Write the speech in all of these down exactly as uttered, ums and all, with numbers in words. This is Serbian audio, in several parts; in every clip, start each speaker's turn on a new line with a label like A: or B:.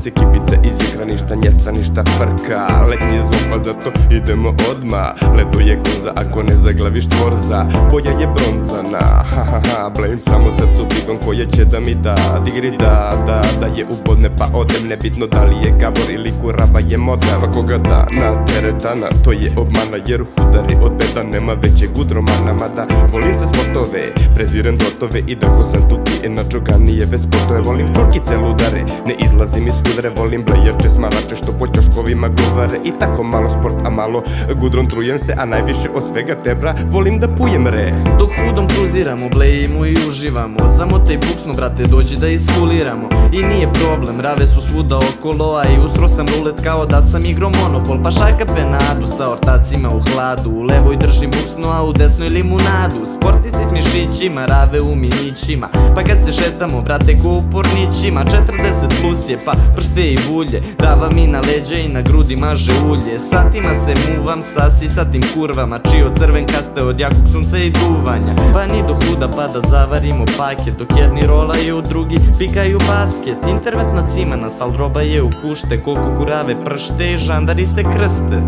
A: se kibice iz ekraništa, njestaništa frka. Letnji zopa, zato idemo odma. Ledo je konza, ako ne zaglaviš tvorza. Boja je bronzana, ha ha ha. Blame samo srcu bigom koje će da mi da. Digri da, da, da je ubodne pa odem. Nebitno da li je gavor ili kurava je moda. Svakoga dana teretana, to je obmana. Jer hudari od beda nema većeg udromana. Mada volim sve sportove, prezirem dotove. I da ko sam tu ti načoganije bez sportove. Volim turkice ludare, ne izlazim iz hudare. Volim blejerče, smarače što po ćoškovima gluvare. I tako malo sport, a malo gudron, trujem se. A najviše od svega tebra volim da pujem re.
B: Dok hudom kruziramo, blejimo i uživamo. Zamotaj buksno, brate, dođi da iskuliramo. I nije problem, rave su svuda okolo. A i usro sam rulet kao da sam igro monopol. Pa šarka penadu sa ortacima u hladu. U levoj držim buksno, a u desnoj limunadu. Sportisti s mišićima, rave u minićima. Pa kad se šetamo, brate, ko u pornićima. četrdeset plus je, pa pršte i vulje. Rava mi na leđe i na grudi maže ulje. Satima se muvam, sasi sa tim kurvama. Čio crven kaste od jakog sunca i duvanja. Pa ni do huda pa da zavarimo paket. Dok jedni rolaju, drugi pikaju basket. Interventna cimana, sal roba je u kušte. Koliko kurave pršte i žandari se krste.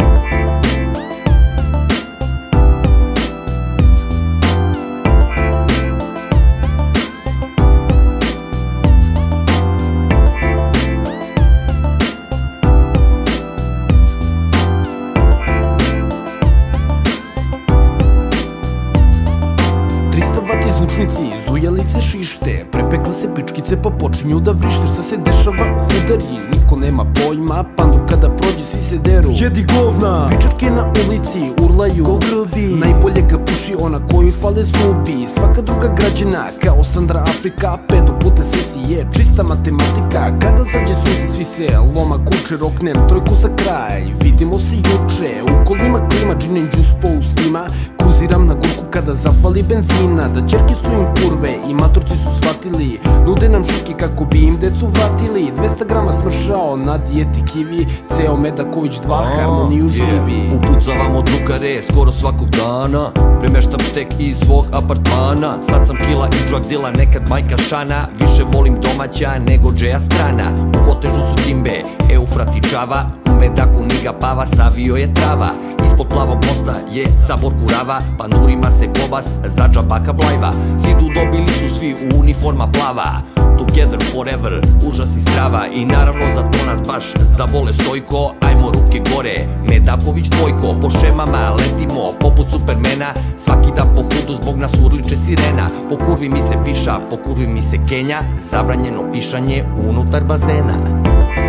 C: Zvučnici, zujalice šište, prepekle se pičkice pa počinju da vrište. Šta se dešava u hudari, niko nema pojma. Pandur kada prođe svi se deru, jedi govna. Pičarke na ulici urlaju ko grubi, najbolje ga puši ona koju fale zubi. Svaka druga građana kao Sandra Afrika, pedo puta sesije, čista matematika. Kada zađe sunce svi se loma kuće, roknem trojku za kraj. Vidimo se juče, u kolima klima, gin and juice po ustima. Kruziram na gurku kada zafali benzina. Da čerke su im kurve i maturci su shvatili, nude nam šuki kako bi im decu vratili. Dvesta grama smršao na dijeti kivi, ceo Medaković dva harmoniju živi.
D: Upucavamo drugare skoro svakog dana, premeštam štek iz svog apartmana. Sad sam kila i drug dila, nekad majka šana. Više volim domaća nego džeja strana. U kotežu su timbe, Eufrat i Čava. U Medaku niga pava, savio je trava. Ispod plavog mosta je sabor kurava. Pandurima se kobas, za džabaka blajva. Zidu dobili su svi u uniforma plava. Together forever, užas i strava. I naravno za to nas baš zabole stojko. Ajmo ruke gore, Medaković dvojko. Po šemama letimo poput supermena. Svaki dan po hudu zbog nas urliče sirena. Po kurvi mi se piša, po kurvi mi se kenja. Zabranjeno pišanje unutar bazena.